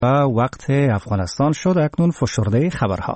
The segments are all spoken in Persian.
و وقت افغانستان شد. اکنون فشرده خبرها.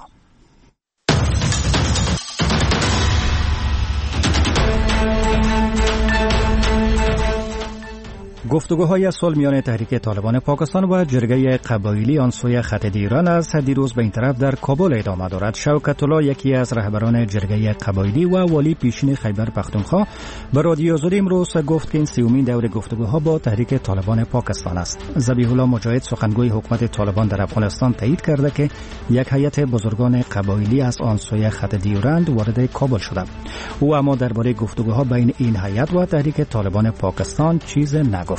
گفتگوهای صلح میان تحریک طالبان پاکستان و جرگه قبایلی آن سوی خط ایران از دیروز به این طرف در کابل ادامه دارد. شوکت الله، یکی از رهبران جرگه قبایلی و والی پیشین خیبر پختونخوا، به رادیو آزادی امروز گفت که این سومین دور گفتگوها با تحریک طالبان پاکستان است. ذبیح الله مجاهد، سخنگوی حکومت طالبان در افغانستان، تایید کرده که یک هیئت بزرگان قبایلی از آن سوی خط ایران وارد کابل شده. او اما درباره گفتگوها بین این هیئت و تحریک طالبان پاکستان چیز نگفت.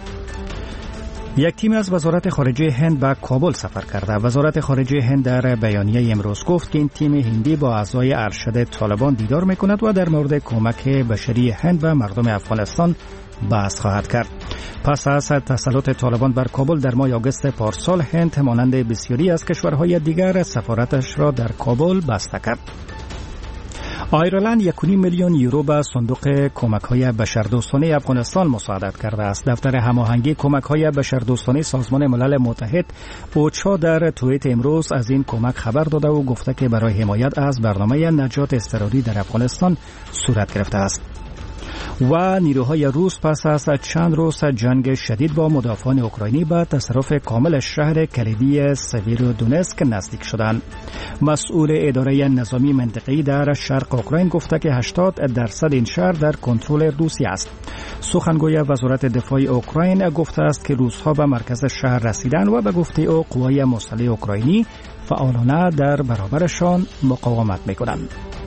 یک تیم از وزارت خارجه هند به کابل سفر کرده. وزارت خارجه هند در بیانیه امروز گفت که این تیم هندی با اعضای ارشد طالبان دیدار میکند و در مورد کمک بشری هند و مردم افغانستان بحث خواهد کرد. پس از تسلط طالبان بر کابل در ماه آگوست پارسال، هند مانند بسیاری از کشورهای دیگر سفارتش را در کابل بسته کرد. آیرلند 1.5 میلیون یورو به صندوق کمک‌های بشردوستانه افغانستان مساعدت کرده است. دفتر هماهنگی کمک‌های بشردوستانه سازمان ملل متحد اوچا در توییت امروز از این کمک خبر داده و گفته که برای حمایت از برنامه نجات اضطراری در افغانستان صورت گرفته است. و نیروهای روس پس از چند روز جنگ شدید با مدافعان اوکراینی به تصرف کامل شهر کلیدی سویرودونسک نزدیک شدند. مسئول اداره نظامی منطقه‌ای در شرق اوکراین گفته که 80% این شهر در کنترل روسیه است. سخنگوی وزارت دفاع اوکراین گفته است که روس‌ها به مرکز شهر رسیدند و به گفته او قوای مسلح اوکراینی فعالانه در برابرشان مقاومت می‌کنند.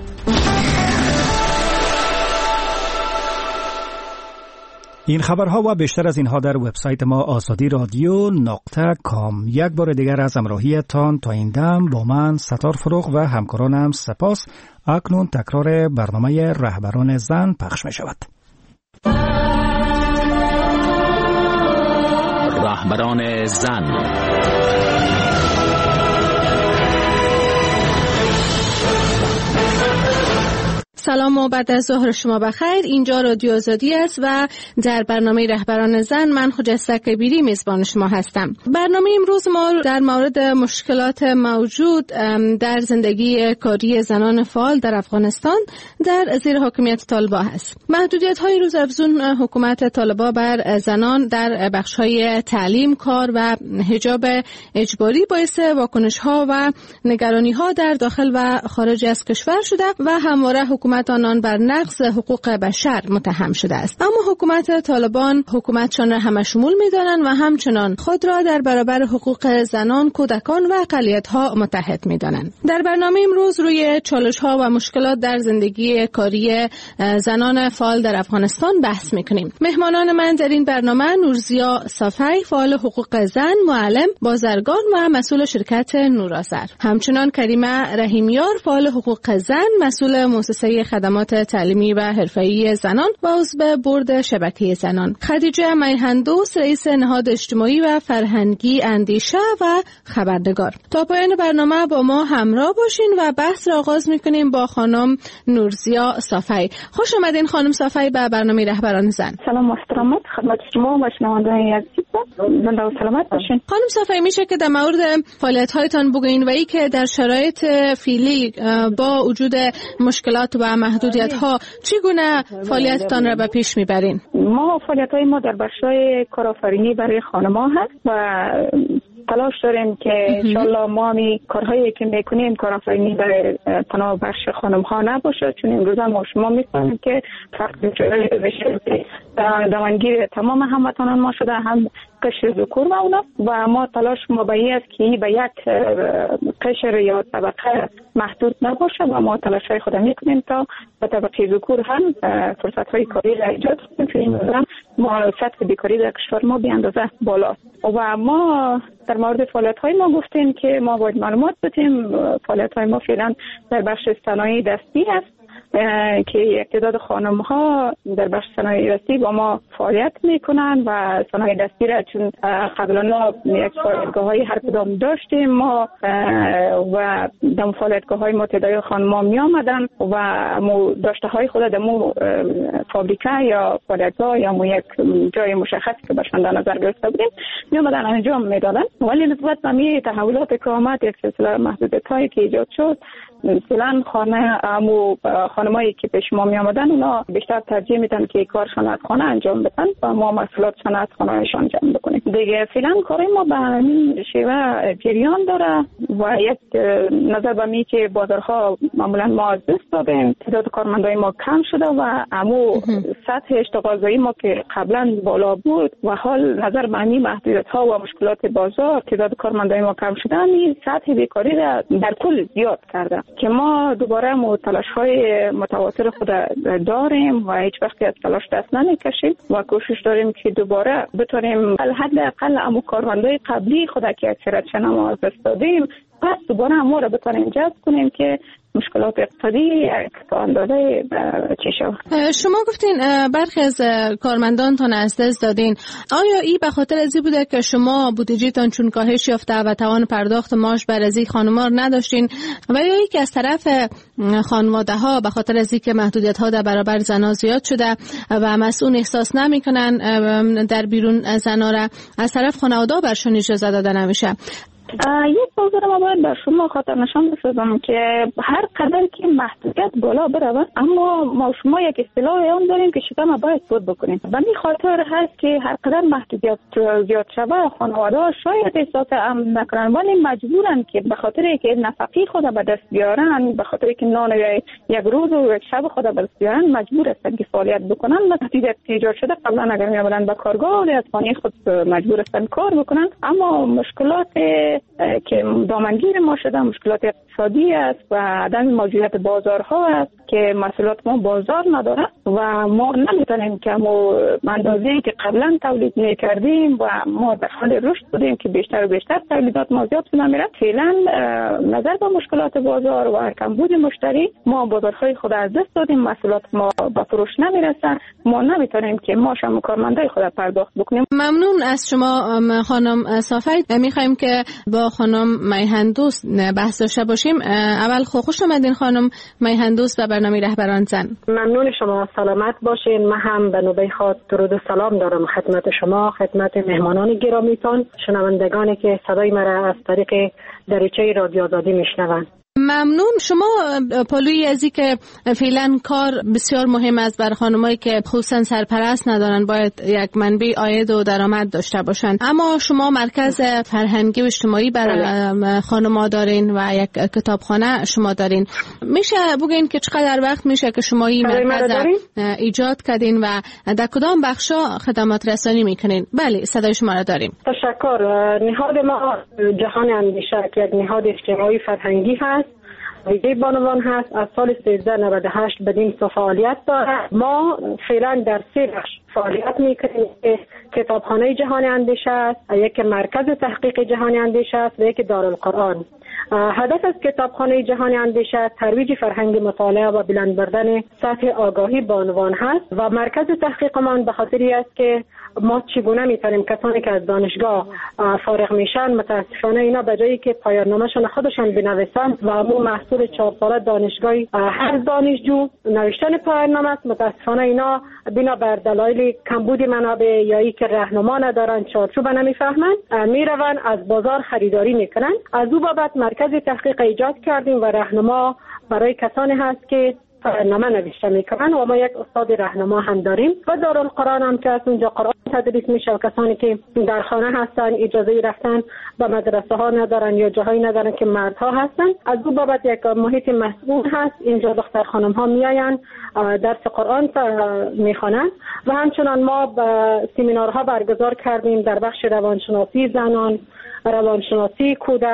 این خبرها و بیشتر از اینها در وبسایت ما azadi.radio.com. یک بار دیگر از همراهیتان تا این دم با من ستار فروغ و همکارانم سپاس. اکنون تکرار برنامه رهبران زن پخش می شود. رهبران زن. سلام و بعد از ظهر شما بخیر. اینجا رادیو آزادی است و در برنامه رهبران زن من خجسته کبیری میزبان شما هستم. برنامه امروز ما در مورد مشکلات موجود در زندگی کاری زنان فعال در افغانستان در زیر حاکمیت طالبان است. محدودیت‌های روزافزون حکومت طالبان بر زنان در بخش‌های تعلیم، کار و حجاب اجباری باعث واکنش‌ها و نگرانی‌ها در داخل و خارج از کشور شده و همواره حکومت آنان بر نقض حقوق بشر متهم شده است. اما حکومت طالبان حکومتشان را همه شمول می‌دانند و همچنان خود را در برابر حقوق زنان، کودکان و اقلیت‌ها متحد می‌دانند. در برنامه امروز روی چالش‌ها و مشکلات در زندگی کاری زنان فعال در افغانستان بحث می‌کنیم. مهمانان من در این برنامه نورزیا صافی، فعال حقوق زن، معلم، بازرگان و مسئول شرکت نورآذر. همچنان کریمه رحیمیار، فعال حقوق زن، مسئول مؤسسه خدمات تعلیمی و حرفه‌ای زنان و عضو بورد شبکه زنان. خدیجه میهندوست، رئیس نهاد اجتماعی و فرهنگی اندیشه و خبرنگار. تا پایان برنامه با ما همراه باشین و بحث را آغاز می‌کنیم با خانم نورزیا صافی. خوش آمدین خانم صافی به برنامه رهبران زن. سلام و احترامات خدمت شما و شنوندگان عزیز. زنده و سلامت باشین. خانم صافی، میشه که در مورد فعالیت‌هایتان بگوین و ای که در شرایط فعلی با وجود مشکلات و محدودیت‌ها چگونه فعالیتتان را به پیش میبرین؟ ما فعالیت‌های ما در بخش‌های کارآفرینی برای خانم‌ها هست و تلاش داریم که انشالله ما همی کارهایی که میکنیم کارآفرینی برای تنها بخش خانم‌ها نباشه، چون امروز ما شما می‌فهمیم که فرق بشه دوانگیر تمام هموطنان ما شده، هم قشر ذکور و اونا، و ما تلاش ما به این است که به یک قشر یا طبقه محدود نباشه و ما تلاش‌های خود میکنیم تا به طبقه ذکور هم فرصت‌های کاری را ایجاد کنیم که این ما سطح بیکاری در کشور ما به اندازه بالاست. و ما در مورد فعالیت‌های ما گفتیم که ما باید معلومات بدیم. فعالیت‌های ما فعلا در بخش صنایع دستی است که تعداد خانم ها در بخش صنایع دستی با ما فعالیت میکنن و صنایع دستی را چون قبلا یک فعالیتگاه های هر کدام داشتیم ما و در فعالیتگاه های ما تعداد خانم ها می آمدن و مو داشته های خود در مو فابریکه یا فعالیتگاه یا مو یک جای مشخصی که برشان در نظر گرفته بودیم می آمدن انجام میدادن. ولی نسبت به می تحولات که آمد یک سلسله محدودیت هایی که ایجاد شد، مثلا خانمایی که پیش ما می آمدن اونا بیشتر ترجیح میدن که کارشان از خانه انجام بدن و ما مسئولیتشان از خانهشان جمع بکنیم. دیگه فعلا کار ما به همین شیوه جریان داره و یک نظر به می که بازارها معمولا ما از دست دادیم، تعداد کارمندای ما کم شده و امو سطح اشتغالزایی ما که قبلا بالا بود و حال نظر به همین محدودیت ها و مشکلات بازار تعداد کارمندای ما کم شده، این سطح بیکاری را در کل زیاد کرده که ما دوباره تلاش های متواتر خود داریم و هیچ وقتی از تلاش دست نمیکشیم و کوشش داریم که دوباره بتونیم حداقل امو کارمندای قبلی خود که اکثریت ما از دست دادیم پس دوباره ما را بتونیم جذب کنیم که مشکلات اقتصادی تا اندازه چی شد. شما گفتین برخی از کارمندانتان از دست دادین. آیا این به خاطر ازی بوده که شما بودجهتان چون کاهش یافته و توان پرداخت معاش بر ازی خانم‌ها نداشتین و یا اینکه از طرف خانواده‌ها به خاطر ازی که محدودیت‌ها در برابر زن‌ها زیاد شده و مسئول احساس نمی‌کنن در بیرون زن‌ها را، از طرف خانواده‌ها برشون اجازه داده نمیشه؟ یک موضوع ما باید بر شما خاطر نشان بسازم که هر قدر که محدودیت بالا برود اما ما شما یک اصطلاح اون داریم که شما باید صد بکنیم. به این خاطر هست که هر قدر محدودیت زیاد شود خانواده‌ها شاید احساس امن نکنن ولی مجبورن که به خاطر که نفقه خود به دست بیارن، به خاطر که نان یک روز و یک شب خود به دست بیارن مجبور هستن که فعالیت بکنن. محدودیت ایجاد شده قبلا اگر می‌آمدن به کارگاه از خانه خود مجبور هستن کار بکنن، اما مشکلات که دامنگیر ما شده مشکلات اقتصادی است و عدم موجودیت بازارها است که محصولات ما بازار نداره و ما نمیتونیم که ما اندازه‌ای که قبلا تولید میکردیم و ما در حال رشد بودیم که بیشتر و بیشتر تولیدات ما زیاد شده میره. فعلا نظر به مشکلات بازار و کمبود مشتری ما بازارهای خود از دست دادیم، محصولات ما به فروش نمیرسه، ما نمیتونیم که ما شما کارمندای خود پرداخت بکنیم. ممنون از شما خانم صافی. میخوایم که با خانم میهندوست بحث داشته باشیم. اول خوش آمدین خانم میهندوست و برنامه رهبران زن. ممنون شما، سلامت باشین. من هم به نوبه خود درود و سلام دارم خدمت شما، خدمت مهمانان گرامیتان، شنوندگانی که صدای مرا از طریق دریچه رادیو آزادی میشنوند. ممنون. شما پلوی ازی که فعلا کار بسیار مهم است برای خانمایی که خصوصا سرپرست ندارن، باید یک منبع عاید و درآمد داشته باشن، اما شما مرکز فرهنگی و اجتماعی برای خانم‌ها دارین و یک کتابخانه شما دارین. میشه بگین که چقدر وقت میشه که شما این مرکز ایجاد کردین و در کدام بخشا خدمات رسانی میکنین؟ بله، صدای شما را داریم. تشکر. نهاد ما جهان اندیشه که یک نهاد اجتماعی فرهنگی هست، ویژه بانوان هست، از سال 1398 بدین سو فعالیت داره. ما فعلا در 3 بخش فعالیت میکنیم که کتابخانه جهان اندیشه است، یک مرکز تحقیق جهان اندیشه است و یک دارالقرآن. هدف از کتابخانه جهان اندیشه ترویج فرهنگ مطالعه و بلند بردن سطح آگاهی بانوان هست و مرکز تحقیقمان به خاطری است که ما چگونه میتونیم کسانی که از دانشگاه فارغ میشن، متاسفانه اینا به جایی که پایان‌نامه‌شون خودشان بنویسن و همون محصول 4 ساله دانشگاهی هر دانشجو نوشتن پایان‌نامه است، متاسفانه اینا بنا بر دلایل کمبود منابع یا اینکه راهنما ندارن، چارچوب نمیفهمن، میرون از بازار خریداری میکنن. از او بابت مرکز تحقیق ایجاد کردیم و راهنما برای کسانی هست که نامه نوشته میکنن و ما یک استاد راهنما هم داریم و دارالقرآن هم که از اونجا قرآن تدریس میشه و کسانی که در خانه هستن اجازه رفتن به مدرسه ها ندارن یا جاهایی ندارن که مردها هستن، از اون بابت یک محیط مسئول هست. اینجا دختر خانم ها میاین درس قرآن میخوانن و همچنان ما سمینارها برگزار کردیم در بخش روانشناسی زنان، روانشناسی کودک،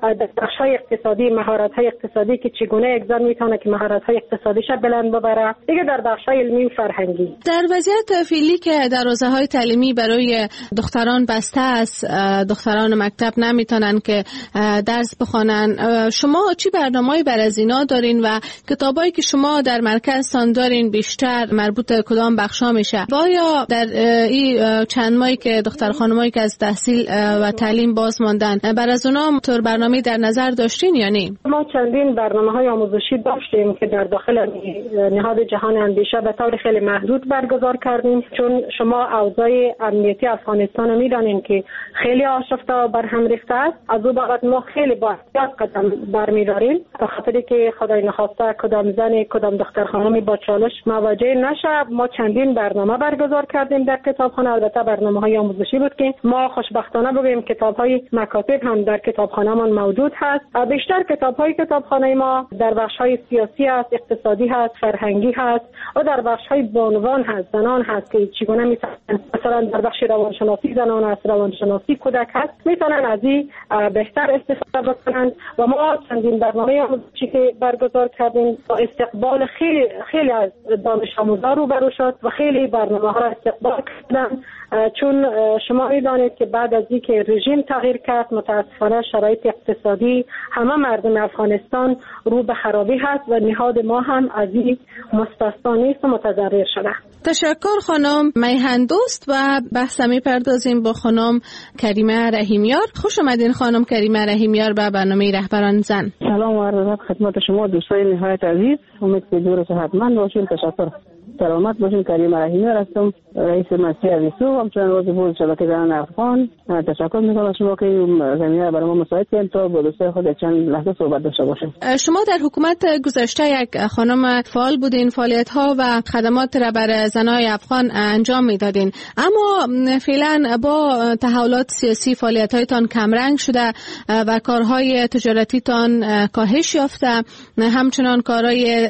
در بخش‌های اقتصادی مهارت‌های اقتصادی که چگونه یک زن میتونه که مهارت‌های اقتصادیش بلند ببره، دیگه در بخش‌های علمی و فرهنگی. در وضعیت فعلی که در حوزه‌های تعلیمی برای دختران بسته است، دختران مکتب نمیتونن که درس بخوانن، شما چی برنامه‌ای برای از اینا دارین و کتابایی که شما در مرکزتان دارین بیشتر مربوط کدام بخشا میشه؟ آیا در این چند ماهی که دختر خانمایی که از تحصیل و تعلیم باز ماندن بر از اونا طور برنامه در نظر داشتین یا نه؟ ما چندین برنامه‌های آموزشی داشتیم که در داخل نهاد جهان اندیشه به طور خیلی محدود برگزار کردیم، چون شما اوضاع امنیتی افغانستان میدانین که خیلی آشفته و برهم ریخته است. از او بابت ما خیلی با احتیاط قدم برمی‌داریم به خاطری که خدای نخواسته کدام زن کدام دختر خانمی با چالش مواجه نشه. ما چندین برنامه برگزار کردیم در کتابخانه، البته برنامه‌های آموزشی بود که ما خوشبختانه بگیم کتاب‌های مکاتب هم در کتابخانه‌مان موجود هست. بیشتر کتاب‌های کتابخانه ما در بخش‌های سیاسی است، اقتصادی هست، فرهنگی هست و در بخش‌های بانوان هست، زنان هست که چگونه مثلا در بخش روانشناسی زنان است، روانشناسی کودک هست، میتونن از این بهتر استفاده بکنن. و ما چندین برنامه آموزشی که برگزار کردیم با استقبال خیلی از دانش آموزان روبرو شد و خیلی برنامه‌ها را استقبال کردن، چون شما می‌دانید که بعد از اینکه رژیم تغییر کرد متأسفانه شرایط اقتصادی همه مردم افغانستان رو به خرابی هست و نهاد ما هم از این مستثنا نیست و متضرر شده. تشکر خانم میهن دوست. و بحث می‌پردازیم با خانم کریمه رحیمیار. خوش آمدین خانم کریمه رحیمیار به برنامه رهبران زن. سلام و عرض خدمت شما دوستان نهایت عزیز، امید که دور و صحتمند باشین. تشکر. سلامت باشین. کریم رحیمیار هستم، رئیس مسیح ویسو، همچنان عضو بود شبکه زنان افغان. تشکر می‌کنم از شما که زمینه برای ما مساعد کردین تا با دوستان خود چند لحظه صحبت داشته باشیم. شما در حکومت گذشته یک خانم فعال بودین، فعالیت‌ها و خدمات را برای زنای افغان انجام میدادین، اما فعلا با تحولات سیاسی فعالیت‌هایتان کمرنگ شده و کارهای تجارتیتان کاهش یافته، همچنان کارهای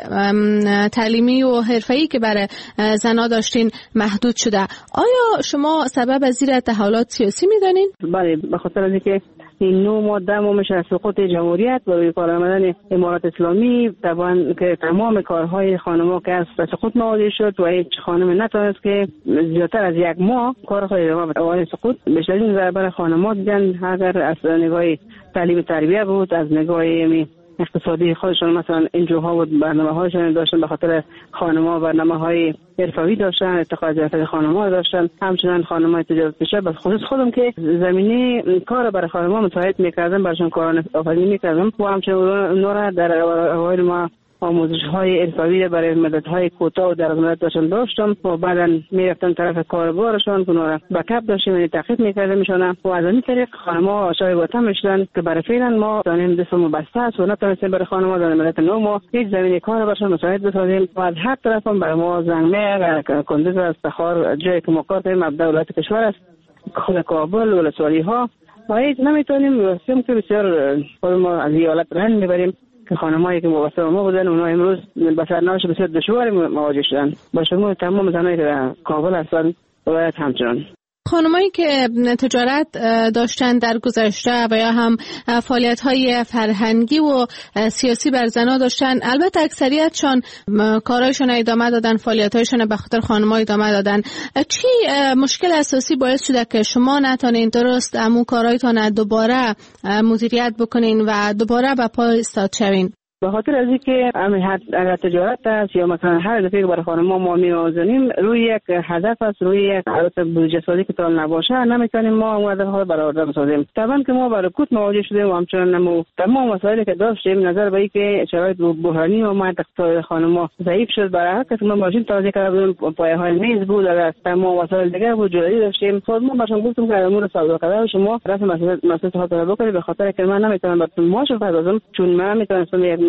تعلیمی و حرفه‌ای که برای زنان داشتین محدود شده. آیا شما سبب از زیر تحولات سیاسی میدانین؟ بله، به خاطر از اینکه این 9 ماده میشه سقوط جمهوریت و روی کار آمدن امارات اسلامی، طبعا که تمام کارهای خانم‌ها که از سقوط مواجه شد و هیچ خانم نتونست که زیادتر از یک ماه کار خود ادامه سقوط. بیشترین ضربه خانم‌ها دیدن، اگر از نگاه تعلیم تربیت بود، از نگاه اقتصادی خودشون مثلا انجوها و برنامه‌هاشون داشتن، به خاطر خانم‌ها برنامه‌های حرفه‌ای داشتن، ارتقاء ظرفیت خانم‌ها داشتن، همچنین خانم‌های تجارت پیشه. به خصوص خودم که زمینه کار برای خانم‌ها مساعد می‌کردم، براشون کارا آفرینی می‌کردم و همچنین اونا را در اوایل ما آموزش‌های حرفه‌ای برای مدت‌های کوتاه و در مدت داشتم و بعداً می‌رفتن طرف کاربارشون که اونا را بکاپ داشتیم، یعنی تعقیب می‌کردیمشون و از این طریق خانم‌ها عاشق وطن می‌شدن که برای فعلا ما دانیم دستمون بسته است و نتونستیم برای خانم‌ها در مدت 9 ماه هیچ زمینه کار براشون مساعد بسازیم و از هر طرف هم برای ما زنگنه کندوز است، تخار جایی که ما کار کنیم مبدا ولایت کشور است، خود کابل ولسوالی‌ها و هیچ نمی‌تونیم واسیم که بسیار خود ما از ایالت رنج می‌بریم که خانمایی که وابسته به ما بودن اونا امروز به سرنوشت بسیار دشواری مواجه شدن. با شما تمام زنایی که در کابل هستن باید همچنان. خانمایی که تجارت داشتن در گذشته و یا هم فعالیت‌های فرهنگی و سیاسی بر زن‌ها داشتن، البته اکثریتشان کارهایشون ادامه دادن، فعالیت‌هایشون به خاطر خانم‌ها ادامه دادن. چی مشکل اساسی باعث شده که شما نتونین درست همون کارهایتون دوباره مدیریت بکنین و دوباره به پا ایستاد شوین؟ به خاطر از اینکه اگر تجارت است یا مثلا هر دفعه برای خانم‌ها ما می‌آزمیم روی یک هدف است، روی یک بودجه سازی که تال نباشه، نمی‌تونیم ما اون هدف‌ها برآورده بسازیم. طبعاً که ما برای کوت مواجه شدیم و همچنان تمام مسائلی که داشتیم نظر به اینکه شرایط بحرانی و ما اقتصاد خانم‌ها ضعیف شد، برای هر کس ما ماشین تازه کرده بودیم، پایه‌های میز بود، از تمام وسایل دیگه بود جدایی داشتیم. خود ما باشم گفتم که امور سوداگری شما رسم مسئله خاطر بکنید، به خاطر که من نمی‌تونم براتون ماشین بپردازم، چون من می‌تونم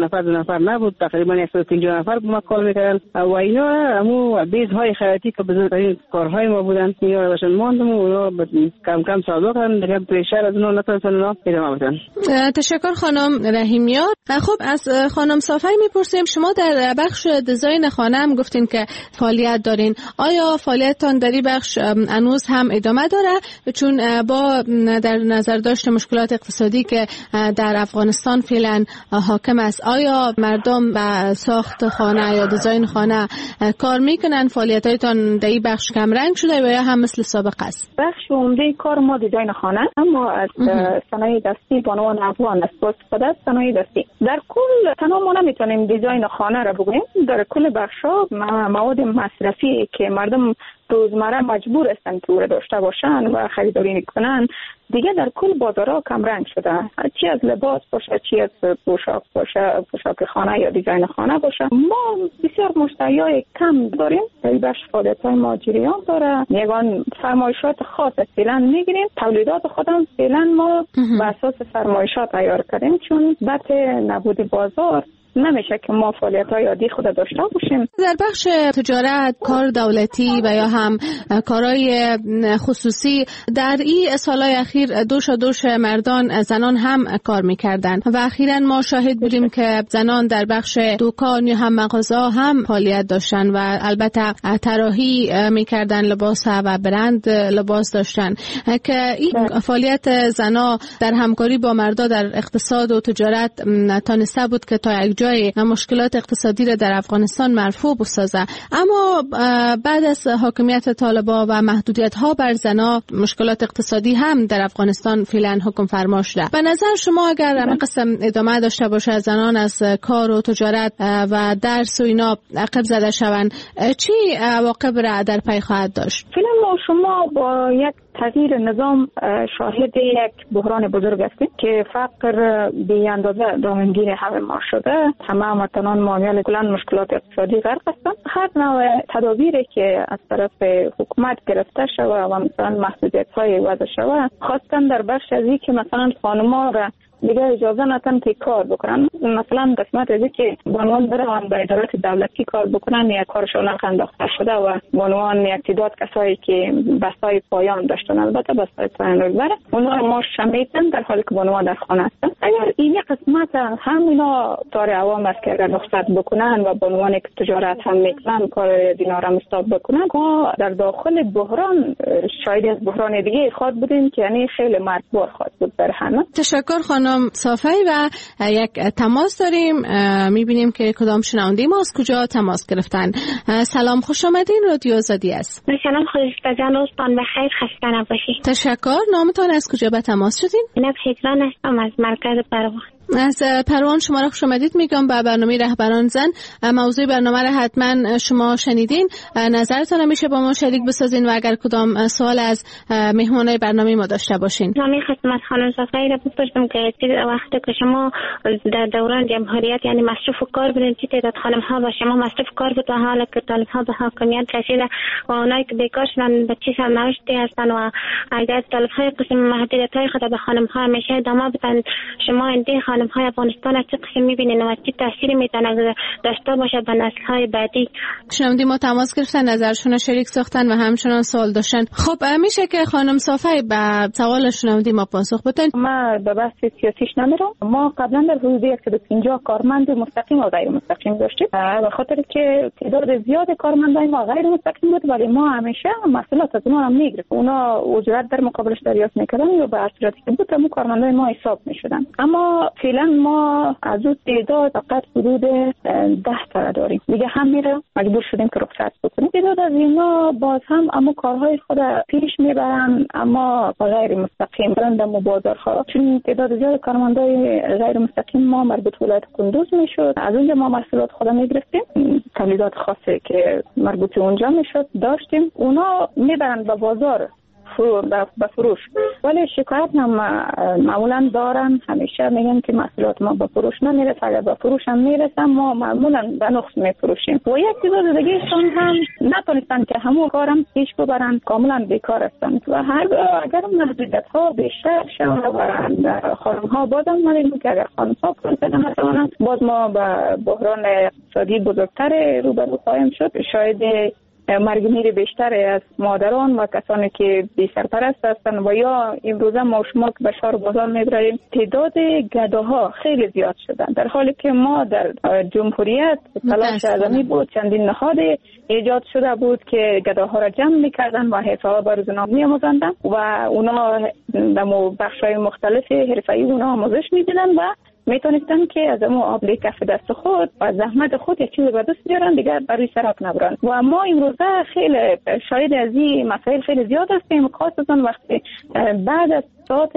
نفر 2 نفر نبود، تقریبا 150 نفر ما کار میکردن و اینا همو بیزهای خیاطی که بزرگترین کارهای ما بودن. اینا باشن ماندم و اونا کم کم سابقه کردن دیگه پریشر از اونا نتونستن اونا ادامه بدن. تشکر خانم رحیمیان. خب از خانم صافی میپرسیم، شما در بخش دیزاین خانه هم گفتین که فعالیت دارین. آیا فعالیتتان در این بخش هنوز هم ادامه داره؟ چون با در نظر داشت مشکلات اقتصادی که در افغانستان فعلا حاکم است، آیا مردم به ساخت خانه یا دیزاین خانه کار میکنن؟ فعالیتایتان در این بخش کم رنگ شده و یا هم مثل سابق است؟ بخش عمده کار ما دیزاین خانه، اما از صنایع دستی به عنوان افغان استفاده از صنایع دستی. در کل تنها ما نمیتونیم دیزاین خانه را بگوییم. در کل بخش‌ها مواد مصرفی که مردم روزمره مجبور هستند که او را داشته باشند و خریداری کنند دیگه در کل بازارها کم رنگ شده. چی از لباس باشه، چی از پوشاک باشه، پوشاک خانه یا دیزاین خانه باشه، ما بسیار مشتریای کم داریم. در بخش فعالیت‌های ما جریان داره. یگان فرمایشات خاص فعلا میگیریم. تولیدات خودم فعلا ما بر اساس فرمایشات تیار کردیم، چون بحث نبود بازار نمیشه که ما فعالیت‌های عادی خود داشته باشیم. در بخش تجارت، کار دولتی و یا هم کارهای خصوصی در این سالهای اخیر دوش مردان زنان هم کار میکردن و اخیراً ما شاهد بودیم که زنان در بخش دکان یا هم مغازه هم فعالیت داشتن و البته طراحی میکردن لباس و برند لباس داشتن که این فعالیت زنا در همکاری با مردا در اقتصاد و تجارت تانسته بود که تا جای مشکلات اقتصادی را در افغانستان مرفوع بسازه. اما بعد از حاکمیت طالبان و محدودیت ها بر زنان، مشکلات اقتصادی هم در افغانستان فعلا حکم فرما شده. به نظر شما اگر این قسم ادامه داشته باشه، زنان از کار و تجارت و درس و اینا عقب زده شوند، چی عواقب را در پی خواهد داشت؟ فعلا ما شما با یک تغییر نظام شاهد یک بحران بزرگ هستیم که فقر بی اندازه دامنگیر همه ما شده. همه هموطنان مانع کلان مشکلات اقتصادی غرق هستند. هر نوع تدابیری که از طرف حکومت گرفته شده و مثلا محدودیت‌های وضع شده، خواستن در بخش از این که مثلا خانم‌ها را دیگه اجازه ندن که کار بکنن. مثلا قسمت از که بانوان برن به ادارات دولتی کار بکنن یا کارشون انداخته شده و بانوان یک تعداد کسایی که بستای پایان داشتن، البته بستای پایان رو بره اونا ما شمیدن در حالی که بانوان در خانه هستن. اگر این قسمت همینا دار عوام است که اگر رخصت بکنن و بانوانی که تجارت هم میکنن کار دینار هم استاب بکنن، ما در داخل بحران شاید از بحران دیگه خواهد بودیم که یعنی خیلی مرگبار خواهد بود در همه. تشکر خانم صافی. و یک تماس داریم، میبینیم که کدام شنونده ما از کجا تماس گرفتن. سلام، خوش آمدین، رادیو آزادی است. سلام، خودت روزتان بخیر، خسته نباشید. تشکر. نامتان از کجا به تماس شدین؟ من هجران هستم از مرکز پروان. از پروان شما را خوش آمدید میگم به برنامه رهبران زن. موضوع برنامه را حتما شما شنیدین، نظرتان میشه با ما شریک بسازین و اگر کدام سوال از مهمانای برنامه ما داشته باشین. من می‌خواستم از خانم صافی را بپرسم که وقتی که شما در دوران جمهوریت یعنی مصروف کار بودین، چه تعداد خانم‌ها با شما مصروف کار بود و حالا که طالب‌ها به حاکمیت رسیده و اونایی که بیکار شدن به چه سرنوشتی هستن و اگر طالب‌های قسم محدودیت‌های خود به خانم‌ها همیشه ادامه بدن، شما این خانم‌های افغانستان چه قسم می‌بینین و چه تأثیری می‌تونه داشته باشه به نسل‌های بعدی؟ شنوندی ما تماس گرفتن، نظرشون شریک ساختن و همچنان سوال داشتن. خب میشه که خانم صافی به سوال شنوندی ما پاسخ بدین؟ ما به بحث سیاسیش نمیرم. ما قبلا در حدود 150 کارمند مستقیم و غیر مستقیم داشتیم، به خاطر که تعداد زیاد کارمندای ما غیر مستقیم بود، ولی ما همیشه مسئولیت از اونها می‌گرفتیم. اونا اجرت در مقابلش دریافت می‌کردن یا به صورتی که بود همون کارمندای ما حساب می‌شدن. اما فعلا ما از اون تعداد فقط حدود 10 تا داریم. دیگه هم میره مجبور شدیم که رخصت بکنیم. تعداد از اینا باز هم اما کارهای خود پیش میبرن، اما غیر مستقیم برند مبادرها، چون تعداد زیاد کارمندای غیر مستقیم ما مربوط به ولایت کندوز میشد. از اونجا ما مسئولیت خود میگرفتیم، تولیدات خاصی که مربوط اونجا میشد داشتیم. اونا میبرن به بازار به فروش. ولی شکایت هم معمولا دارن، همیشه میگن که محصولات ما به فروش نمیرسه. اگر به فروش هم میرسه ما معمولا به نقص میفروشیم. و یک تعداد دیگهشون هم نتونستن که همون کارم پیش ببرن، کاملا بیکار هستن. و اگر محدودیت ها بیشتر شود و خانم ها بازم میگن که اگر خانم ها کار نتوانند، باز ما به بحران اقتصادی بزرگتر روبرو خواهیم شد. شاید مرگ میر بیشتر از مادران و کسانی که بی سرپرست هستند. و یا امروزه ما شما که به شهر بازار میبریم تعداد گداها خیلی زیاد شدن، در حالی که ما در جمهوریت تلاش عظیمی بود، چندین نهاد ایجاد شده بود که گداها را جمع میکردن و حرفه‌ها به روزنامه میآموزاندن و اونا در بخش‌های مختلف حرفه‌ای اونا آموزش میدیدن و میتونستن که از اون آب کف دست خود و زحمت خود یک چیز به دست بیارن، دیگر برای سرک نبرن. و ما امروزه خیلی شاید از این مسائل خیلی زیاد هستیم، خاصتا وقتی بعد از ساعت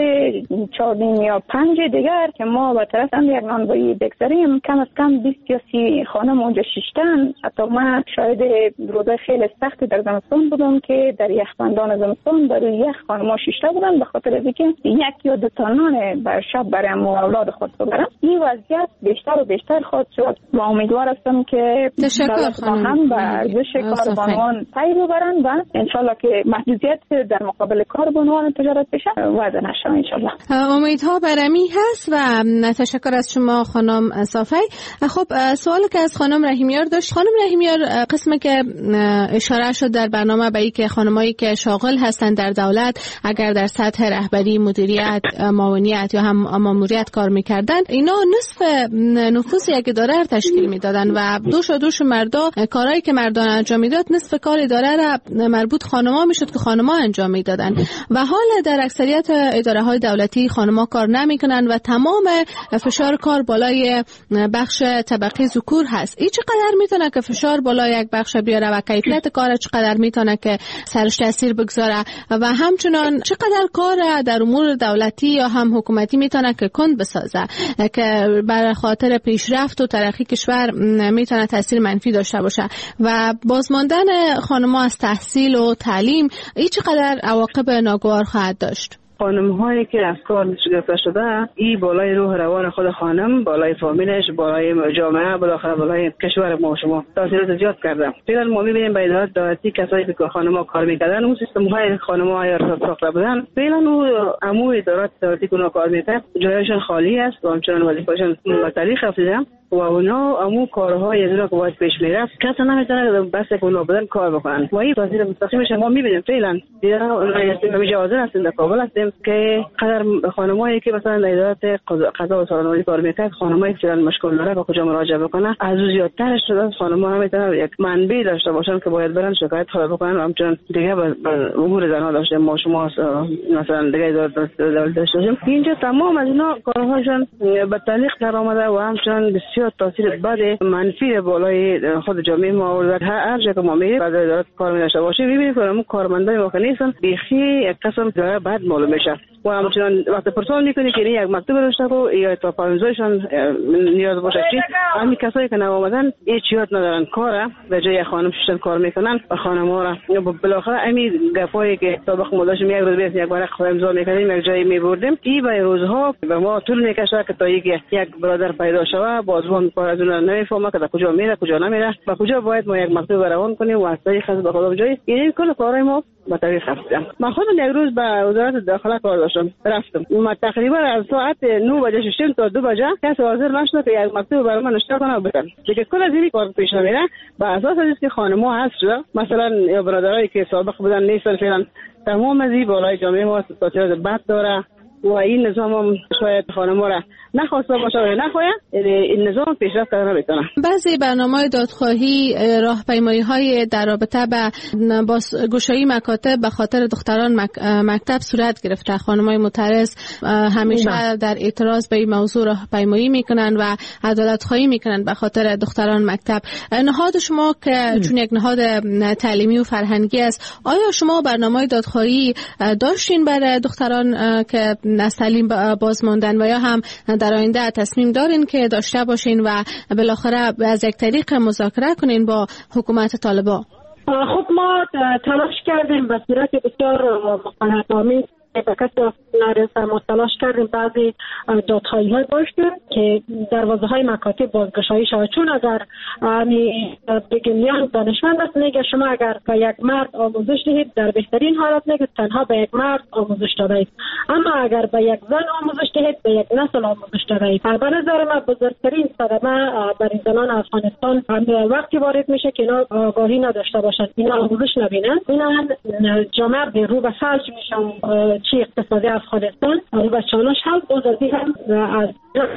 4 یا 5 دیگر که ما به طرف یک نانوایی بگذاریم، کم از کم 20 یا 30 خانم اونجا شیشتن. حتی من شاید روزه خیلی سختی در زمستان بودم که در یخبندان زمستان در یخ خانم‌ها شیشته بودن به خاطر اینکه یک یا دو تا نان بر شب برای اولاد خود ببرن. این وضعیت بیشتر و بیشتر خواهد شد و امیدوار هستم که دولت هم به ارزش کاربانوان پی ببرن و انشالله که محدودیت در مقابل کاربانوان تجارت بشه وضع نشه انشالله. امیدها برمی هست و تشکر از شما خانم صافی. خب سوالی که از خانم رحیمیار داشت، خانم رحیمیار قسمی که اشاره شد در برنامه به اینکه خانمایی که شاغل هستند در دولت اگر در سطح رهبری، مدیریت، معاونیت یا هم ماموریت کار میکردن، اینا نصف نفوس یک اداره را تشکیل میدادن و دوش مردا کارهایی که مردان انجام میداد نصف کار اداره را مربوط خانم‌ها میشد که خانم‌ها انجام میدادن و حال در اکثریت اداره‌های دولتی خانم‌ها کار نمیکنن و تمام فشار کار بالای بخش طبقه ذکور هست. این چقدر میتونه که فشار بالای یک بخش بیاره و کیفیت کار چقدر میتونه که سرش تاثیر بگذاره و همچنان چقدر کار در امور دولتی یا هم حکومتی میتونه که کند بسازه که بر خاطر پیشرفت و ترقی کشور میتونه تاثیر منفی داشته باشه و بازماندن خانم‌ها از تحصیل و تعلیم این چقدر عواقب ناگوار خواهد داشت؟ خانم هایی که از کار گرفته شده، این بالای روح روان خود خانم، بالای فامیلش، بالای جامعه، بالاخره بالای کشور ما شما تاثیرات زیاد کرده. فعلا ما میبینیم به ادارات دولتی کسایی که خانم‌ها کار میکردن، اون سیستم های خانم‌ها یا ساخته بودن، فعلا اون عموم ادارات دولتی که کار میکنن جایشون خالی است و همچنان وظیفه‌شون متعلق رفته و اونا عموم کارهای از اونا که باید پیش میرفت کسی نمیتونه بس که اونا بدن کار بکنن و این تاثیر مستقیمش ما میبینیم. فعلا دیگه حاضر هستیم در کابل هستیم که قدر خانمایی که مثلا در ادارات قضا و سالنوری کار میکنن، خانمایی که چرا مشکل داره با کجا مراجعه بکنه، از زیادترش شده خانم‌ها نمیتونن یک منبع داشته باشن که باید برن شکایت حل بکنن و همچنان دیگه امور زنها داشته ما شما مثلا دیگه ادارات داشتیم. اینجا تمام از اینا کارهاشون به تعلیق در آمده و همچنان بسیار تاثیر بد منفی بالای خود جامعه ما آورده. هر جا که ما میریم بعد ادارات کار می‌داشته باشیم می‌بینیم که همون کارمندای ما نیستن، بیخی یک قسم داره بعد معلوم میشه و همچنان وقتی پرسان میکنی که یک مکتوب داشته کو یا تا پانزایشان نیاز باشه چی، همین کسایی که نوآمدن هیچ یاد ندارن کاره به جای خانم ششن کار میکنن و خانم‌ها را بالاخره همین گپایی که سابق ما داشتیم یک روز یک ورق امضا میکردیم یک جایی میبردیم، این به روزها به ما طول میکشه که تا یک برادر پیدا شوه بازم کار از اون نمیفهمه که کجا میره کجا نمیره و کجا باید ما یک مکتوب روان کنیم و از طریق به خدا جایی این کل کارهای ما با طریق رفتم. من خودم یک روز به وزارت داخله کار داشتم رفتم، ما تقریبا از ساعت 9 بجه شدیم تا 2 بجه کسی حاضر نشد که یک مکتوب برای من نوشته کنه و بدن دیگه. کل از این کار پیش نمیره به اساس اینکه خانم‌ها هست شده مثلا یا برادرایی که سابق بودن نیستن فعلا تمام از این بالای جامعه ما تاثیرات بد داره و این نظام هم شاید خانم‌ها را نخواسته باشه و نخواهد این نظام پیشرفت کنه نمیتونه. بعضی برنامه‌های دادخواهی راهپیمایی‌های در رابطه با گشایی مکاتب به خاطر دختران مکتب صورت گرفته. خانم‌های معترض همیشه در اعتراض به این موضوع راهپیمایی میکنن و عدالت خواهی میکنن به خاطر دختران مکتب. نهاد شما که چون یک نهاد تعلیمی و فرهنگی است، آیا شما برنامه‌های دادخواهی داشتین برای دختران که از تعلیم باز ماندن و یا هم در آینده تصمیم دارین که داشته باشین و بالاخره از یک طریق مذاکره کنین با حکومت طالبان؟ خب ما تلاش کردیم به صورت بسیار مقنع‌آمیز به کسی نرسه. ما تلاش کردیم بعضی دادخواهی های داشتیم که دروازه های مکاتب بازگشایی شود، چون اگر بگیم دانشمند است میگه شما اگر به یک مرد آموزش دهید در بهترین حالت میگه تنها به یک مرد آموزش دهید، اما اگر به یک زن آموزش دهید به یک نسل آموزش دهید. به نظر من بزرگترین صدمه برای زنان افغانستان وقتی وارد میشه که اینا آگاهی نداشته باشند، اینا آموزش نبینن، اینا جامعه به رو به فلج میشن. چی اقتصادی افغانستان رو به چالش هست بزرگی هم از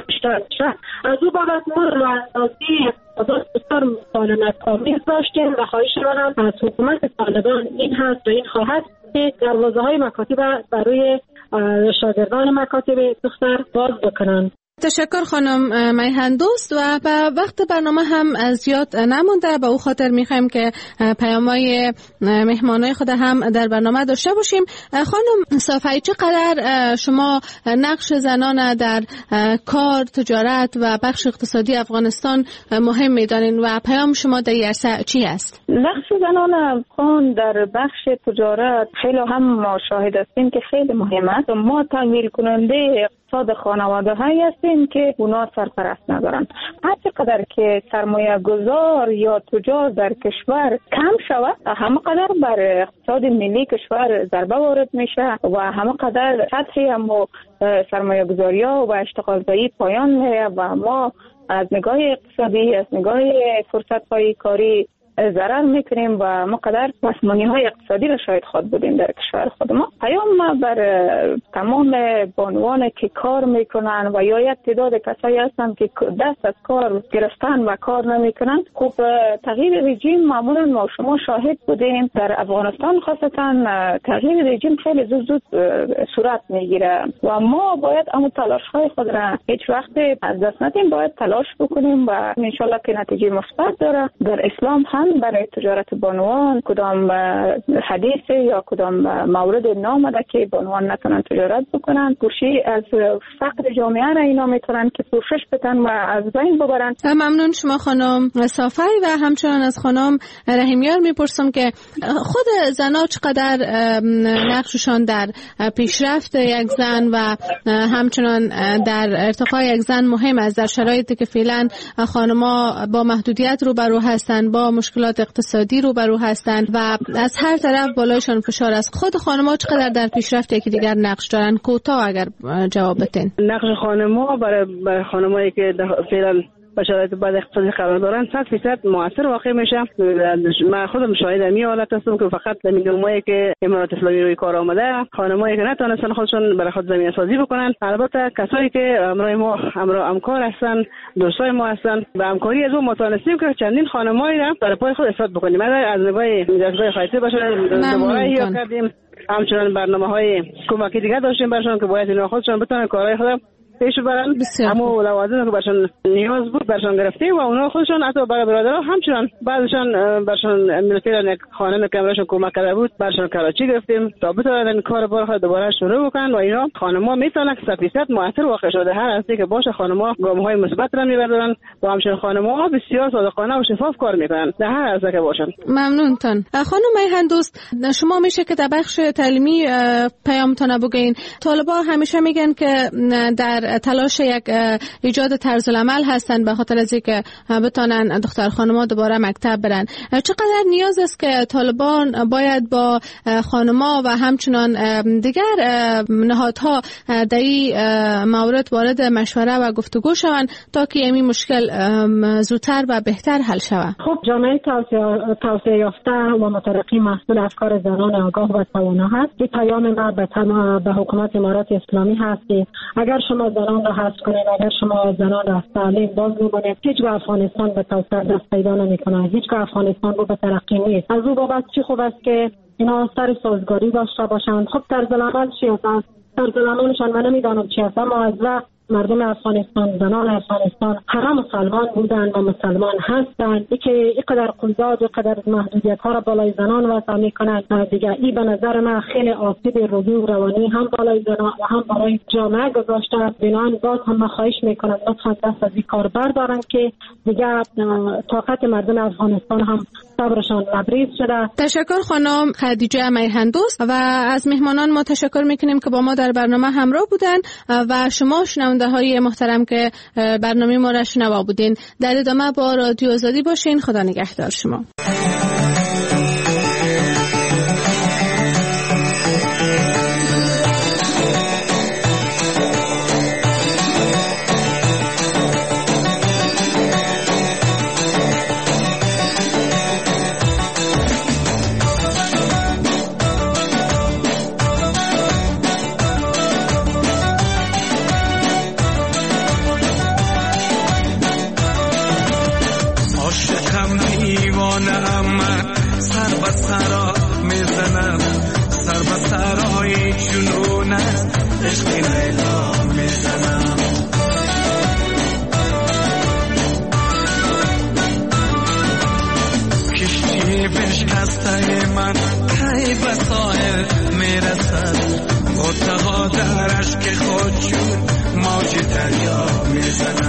از او بابت ما رو اندازی بسیار مسالمت آمیز داشتیم و خواهش رو هم از حکومت طالبان این هست و این خواهد که دروازه های مکاتب برای شاگردان مکاتب دختر باز بکنند. تشکر خانم میهن دوست. و به وقت برنامه هم زیاد نمونده، به او خاطر میخوایم که پیام‌های مهمانای خود هم در برنامه داشته باشیم. خانم صافی، چقدر شما نقش زنان در کار، تجارت و بخش اقتصادی افغانستان مهم میدانین و پیام شما در این عرصه چی است؟ نقش زنان افغان در بخش تجارت خیلی هم ما شاهد هستیم که خیلی مهم است. ما تمویل کننده اقتصاد خانواده هایی هستیم که اونا سرپرست ندارن. هر چقدر که سرمایه گذار یا تجار در کشور کم شود، همه قدر بر اقتصاد ملی کشور ضربه وارد میشه و همه قدر سطحی هم سرمایه گذاری ها و اشتغال زایی پایان میره و ما از نگاه اقتصادی، از نگاه فرصت های کاری ضرر میکنیم و ما قدر پسمانی های اقتصادی را شاید خود بودیم در کشور خود ما. پیام ما بر تمام بانوان که کار میکنن و یا یک تعداد کسایی هستن که دست از کار گرفتن و کار نمیکنن. خب تغییر رژیم معمولا ما شما شاهد بودیم در افغانستان، خاصتا تغییر رژیم خیلی زود صورت میگیره و ما باید اما تلاش های خود را هیچ وقت از دست ندیم، باید تلاش بکنیم و ان شاء الله که نتیجه مثبت داره. در اسلام هم برای تجارت بانوان کدام حدیث یا کدام مورد نامده که بانوان نتونن تجارت بکنن. کوشش از فقر جامعه را اینا میتونن که پوشش بدن و از بین ببرن. ممنون شما خانم صافی و همچنان از خانم رحیمیار میپرسم که خود زنها چقدر نقششان در پیشرفت یک زن و همچنان در ارتقای یک زن مهم است در شرایطی که فعلا خانم‌ها با محدودیت روبرو هستند، با مشکلات اقتصادی روبرو هستند و از هر طرف بالایشان فشار است. خود خانم‌ها چقدر در پیشرفت یکی دیگر نقش دارن؟ کوتاه اگر جواب بدین. نقش خانم‌ها برای خانمایی که فعلا و شرایط بد اقتصادی قرار دارن 100% مؤثر واقع میشه. من خودم شاهد این حالت هستم که فقط نمیگم که امارات اسلامی روی کار آمده، خانمایی که نتونستن خودشون برای خود زمینه سازی بکنن، البته کسایی که امروز ما همکار هستن، دوستای ما هستن، به همکاری از اون متونستیم که چندین خانمایی را برای پای خود استفاده بکنیم. از نگاه دستگاه خیاطی باشه دوباره احیا کردیم، همچنان برنامه‌های کمکی دیگه داشتیم براشون که باید اینا خودشون بتونن کارهای خود پیش برن. اما لوازمی که برشان نیاز بود برشان گرفتیم و اونا خودشان حتی برای برادرها همچنان بعضشان برشان مثلا یک خانم که برشان کمک کرده بود برشان کراچی گرفتیم تا بتونن کار بار خود دوباره شروع بکنن و اینا خانم‌ها میتونن 100% مؤثر واقع شده. هر هستی که باشه خانم‌ها گام‌های مثبت را میبرن و همچنین خانم‌ها بسیار صادقانه و شفاف کار میکنن در هر هستی که باشن. ممنونتون. خانم میهن دوست، شما میشه که در بخش تعلیمی پیامتون بگین. طالبان همیشه میگن که در تلاش یک ایجاد طرز العمل هستند به خاطر از اینکه بتونن دختر خانم‌ها دوباره مکتب برن. چقدر نیاز است که طالبان باید با خانم‌ها و همچنان دیگر نهادها در این مورد وارد مشوره و گفتگو شوند تا که این مشکل زودتر و بهتر حل شود؟ خب جامعه توسعه یافته و مترقی مسئول افکار زنان آگاه و توانا هست. این پیام ما به حکومت امارات اسلامی هست که اگر شما زنان را حذف کنید، اگر شما زنان را از تعلیم باز می‌کنید، هیچگاه افغانستان به توسعه دست پیدا نمی‌کنه، هیچگاه افغانستان رو به ترقی نیست. از او بابت چی خوب است که اینا سر سازگاری داشته باشند. خب طرز العمل چی است؟ طرز العملشان من نمی‌دانم چی است، اما از وقت مردم افغانستان، زنان افغانستان همه مسلمان بودند و مسلمان هستند. که اینقدر قیود و قدر محدودیت ها را بالای زنان وضع میکنند دیگه این به نظر من خیلی آسیب روحی و روانی هم بالای زنان و هم بالای جامعه گذاشته. بنابراین باز هم خواهش میکنم لطفا دست از این کار بردارند که دیگه طاقت مردم افغانستان هم صبرشان لبریز شده. تشکر خانم خدیجه میهندوست و از مهمانان ما تشکر میکنیم که با ما در برنامه همراه بودن و شما شنونده های محترم که برنامه ما را شنوا بودین. در ادامه با رادیو آزادی باشین. خدا نگهدار شما. درش که خود چون موج دریا میزنم.